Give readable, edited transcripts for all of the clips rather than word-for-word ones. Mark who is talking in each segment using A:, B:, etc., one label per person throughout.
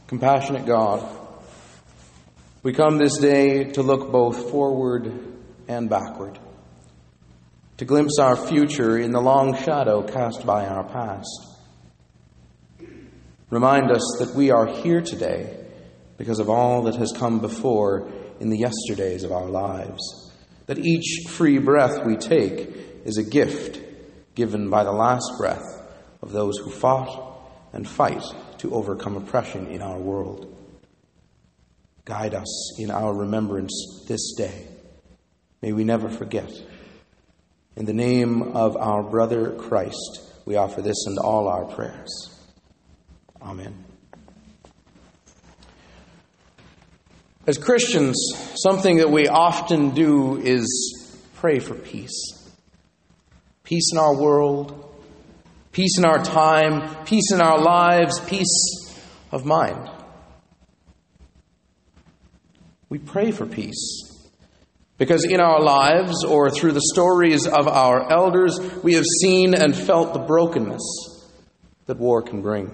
A: Compassionate God, we come this day to look both forward and backward, to glimpse our future in the long shadow cast by our past. Remind us that we are here today because of all that has come before in the yesterdays of our lives, that each free breath we take is a gift given by the last breath of those who fought and fight to overcome oppression in our world. Guide us in our remembrance this day. May we never forget. In the name of our brother Christ, we offer this and all our prayers. Amen. As Christians, something that we often do is pray for peace. Peace in our world, peace in our time, peace in our lives, peace of mind. We pray for peace because in our lives or through the stories of our elders, we have seen and felt the brokenness that war can bring.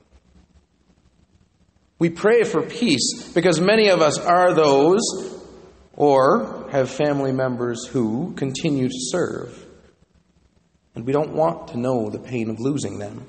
A: We pray for peace because many of us are those or have family members who continue to serve. And we don't want to know the pain of losing them.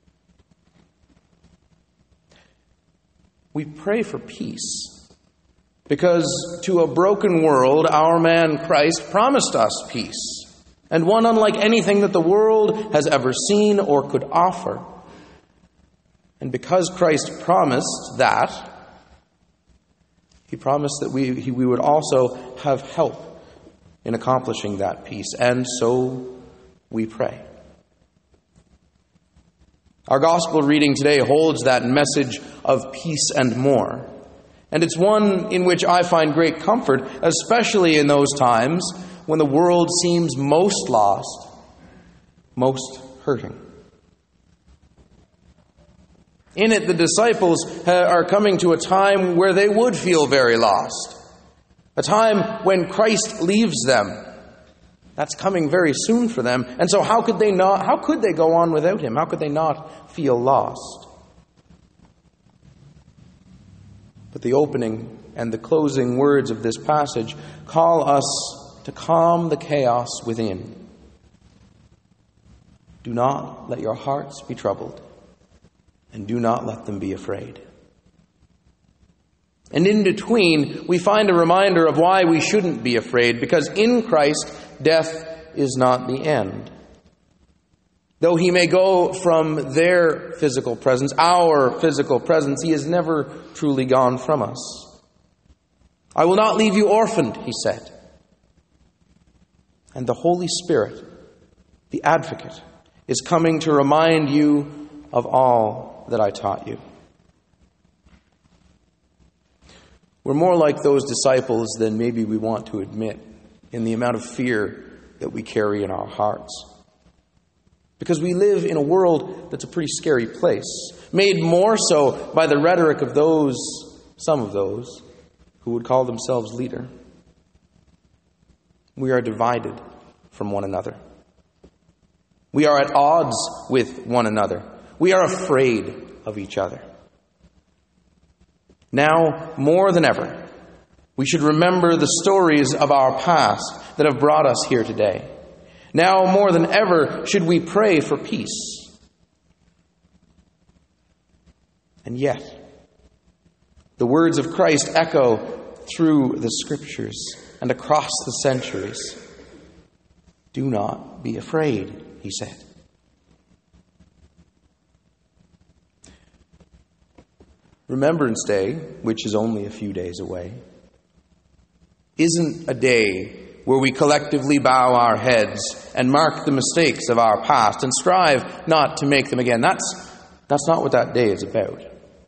A: We pray for peace because to a broken world, our man Christ promised us peace, and one unlike anything that the world has ever seen or could offer. And because Christ promised that, he promised that we would also have help in accomplishing that peace. And so we pray. Our gospel reading today holds that message of peace and more. And it's one in which I find great comfort, especially in those times when the world seems most lost, most hurting. In it, the disciples are coming to a time where they would feel very lost. A time when Christ leaves them. That's coming very soon for them. And so how could they go on without him? How could they not feel lost? But the opening and the closing words of this passage call us to calm the chaos within. Do not let your hearts be troubled, and do not let them be afraid. And in between, we find a reminder of why we shouldn't be afraid, because in Christ, death is not the end. Though he may go from their physical presence, our physical presence, he is never truly gone from us. I will not leave you orphaned, he said. And the Holy Spirit, the Advocate, is coming to remind you of all that I taught you. We're more like those disciples than maybe we want to admit in the amount of fear that we carry in our hearts. Because we live in a world that's a pretty scary place, made more so by the rhetoric of some of those, who would call themselves leader. We are divided from one another. We are at odds with one another. We are afraid of each other. Now, more than ever, we should remember the stories of our past that have brought us here today. Now, more than ever, should we pray for peace. And yet, the words of Christ echo through the Scriptures and across the centuries. Do not be afraid, he said. Remembrance Day, which is only a few days away, isn't a day where we collectively bow our heads and mark the mistakes of our past and strive not to make them again. That's not what that day is about.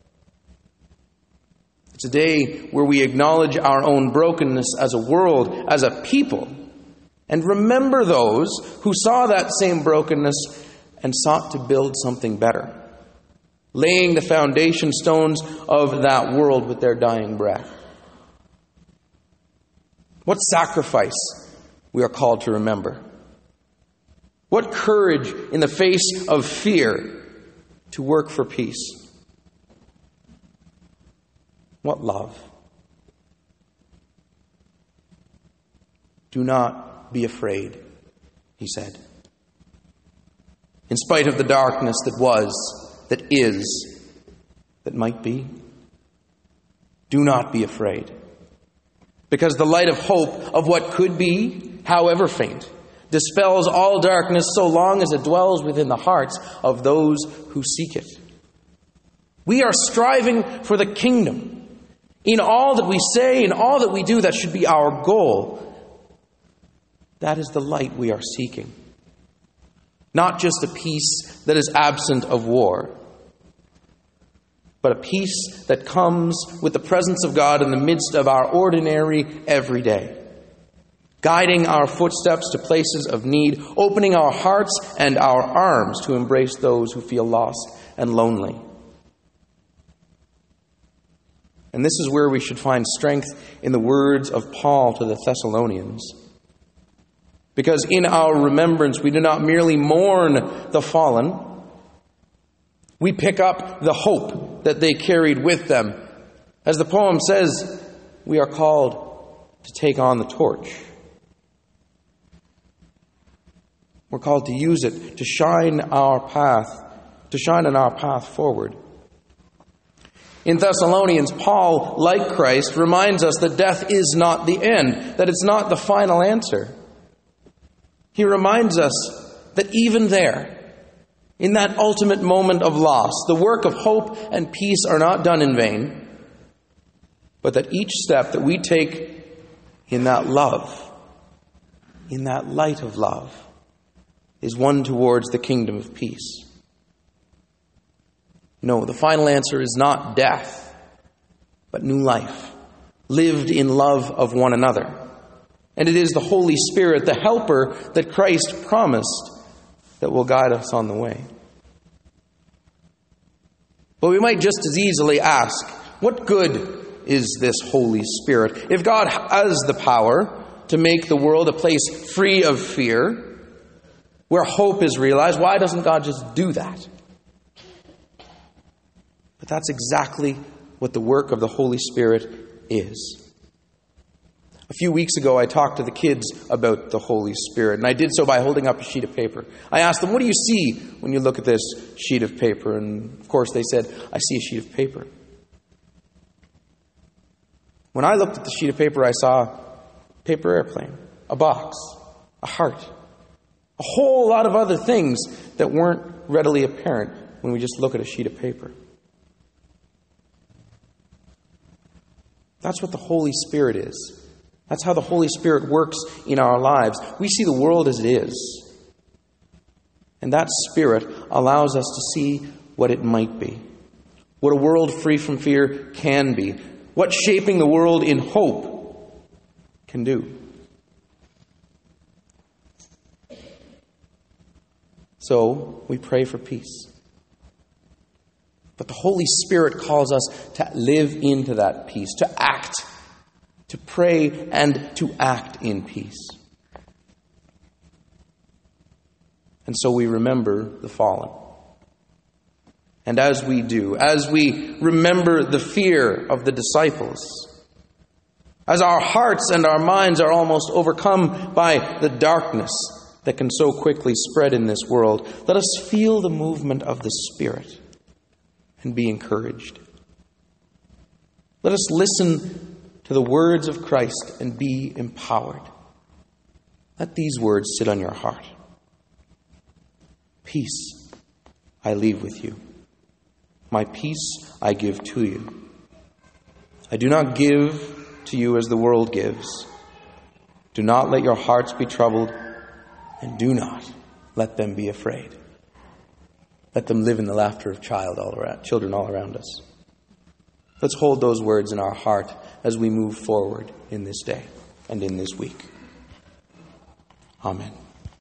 A: It's a day where we acknowledge our own brokenness as a world, as a people, and remember those who saw that same brokenness and sought to build something better, laying the foundation stones of that world with their dying breath. What sacrifice we are called to remember. What courage in the face of fear to work for peace. What love? Do not be afraid, he said. In spite of the darkness that was, that is, that might be, do not be afraid. Because the light of hope of what could be, however faint, dispels all darkness so long as it dwells within the hearts of those who seek it. We are striving for the kingdom. In all that we say, in all that we do, that should be our goal. That is the light we are seeking. Not just a peace that is absent of war, but a peace that comes with the presence of God in the midst of our ordinary everyday, guiding our footsteps to places of need, opening our hearts and our arms to embrace those who feel lost and lonely. And this is where we should find strength in the words of Paul to the Thessalonians. Because in our remembrance, we do not merely mourn the fallen, we pick up the hope that they carried with them. As the poem says, we are called to take on the torch. We're called to use it to shine on our path forward. In Thessalonians, Paul, like Christ, reminds us that death is not the end, that it's not the final answer. He reminds us that even there, in that ultimate moment of loss, the work of hope and peace are not done in vain, but that each step that we take in that love, in that light of love, is one towards the kingdom of peace. No, the final answer is not death, but new life, lived in love of one another. And it is the Holy Spirit, the helper that Christ promised, that will guide us on the way. But we might just as easily ask, what good is this Holy Spirit? If God has the power to make the world a place free of fear, where hope is realized, why doesn't God just do that? But that's exactly what the work of the Holy Spirit is. A few weeks ago, I talked to the kids about the Holy Spirit, and I did so by holding up a sheet of paper. I asked them, what do you see when you look at this sheet of paper? And of course they said, I see a sheet of paper. When I looked at the sheet of paper, I saw a paper airplane, a box, a heart, a whole lot of other things that weren't readily apparent when we just look at a sheet of paper. That's what the Holy Spirit is. That's how the Holy Spirit works in our lives. We see the world as it is. And that Spirit allows us to see what it might be. What a world free from fear can be. What shaping the world in hope can do. So, we pray for peace. But the Holy Spirit calls us to live into that peace, to act, to pray and to act in peace. And so we remember the fallen. And as we do, as we remember the fear of the disciples, as our hearts and our minds are almost overcome by the darkness that can so quickly spread in this world, let us feel the movement of the Spirit and be encouraged. Let us listen to the words of Christ and be empowered. Let these words sit on your heart. Peace I leave with you. My peace I give to you. I do not give to you as the world gives. Do not let your hearts be troubled, and do not let them be afraid. Let them live in the laughter of children all around us. Let's hold those words in our heart as we move forward in this day and in this week. Amen.